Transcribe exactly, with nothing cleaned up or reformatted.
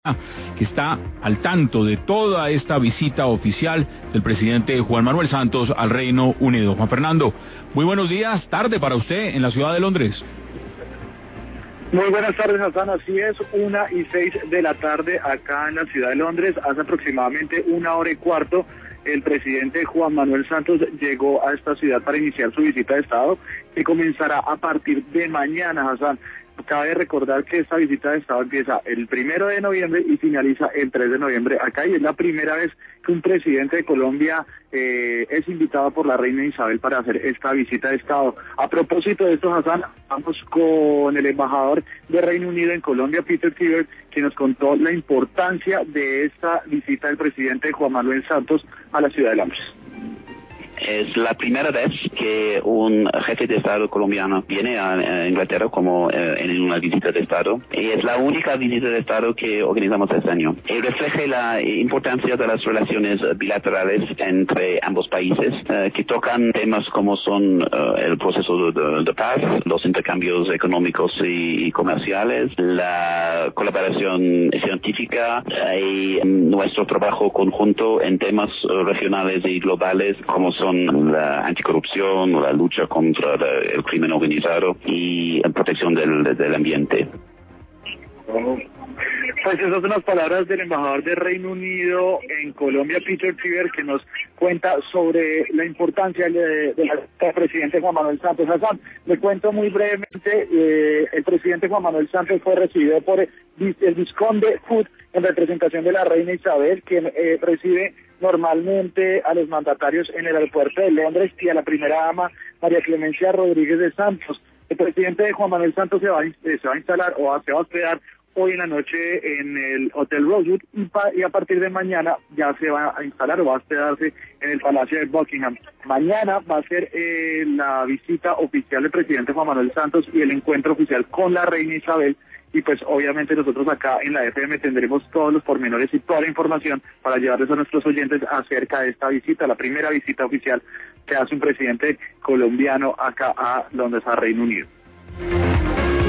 que está al tanto de toda esta visita oficial del presidente Juan Manuel Santos al Reino Unido. Juan Fernando, muy buenos días, tarde para usted en la ciudad de Londres. Muy buenas tardes, Hassan. Así es, una y seis de la tarde acá en la ciudad de Londres. Hace aproximadamente una hora y cuarto, el presidente Juan Manuel Santos llegó a esta ciudad para iniciar su visita de Estado, que comenzará a partir de mañana, Hassan. Cabe recordar que esta visita de Estado empieza el primero de noviembre y finaliza el tres de noviembre acá, y es la primera vez que un presidente de Colombia eh, es invitado por la reina Isabel para hacer esta visita de Estado. A propósito de esto, Hassan, vamos con el embajador de Reino Unido en Colombia, Peter Tiber, que nos contó la importancia de esta visita del presidente Juan Manuel Santos a la ciudad de Londres. Es la primera vez que un jefe de Estado colombiano viene a Inglaterra como eh, en una visita de Estado, y es la única visita de Estado que organizamos este año. Y refleja la importancia de las relaciones bilaterales entre ambos países, eh, que tocan temas como son eh, el proceso de, de paz, los intercambios económicos y, y comerciales, la colaboración científica y nuestro trabajo conjunto en temas regionales y globales como son son la anticorrupción, la lucha contra el crimen organizado y la protección del, del ambiente. Pues esas son las palabras del embajador de Reino Unido en Colombia, Peter Tiber, que nos cuenta sobre la importancia de, de la del presidente Juan Manuel Santos. Hassan, le cuento muy brevemente, eh, el presidente Juan Manuel Santos fue recibido por el, el vizconde Hood en representación de la reina Isabel, quien eh, recibe normalmente a los mandatarios en el aeropuerto de Londres, y a la primera dama María Clemencia Rodríguez de Santos. El presidente Juan Manuel Santos se va a, se va a instalar o se va a hospedar hoy en la noche en el Hotel Rosewood, y, pa, y a partir de mañana ya se va a instalar o va a hospedarse en el Palacio de Buckingham. Mañana va a ser eh, la visita oficial del presidente Juan Manuel Santos y el encuentro oficial con la reina Isabel, y pues obviamente nosotros acá en la F M tendremos todos los pormenores y toda la información para llevarles a nuestros oyentes acerca de esta visita, la primera visita oficial que hace un presidente colombiano acá a Londres, a Reino Unido.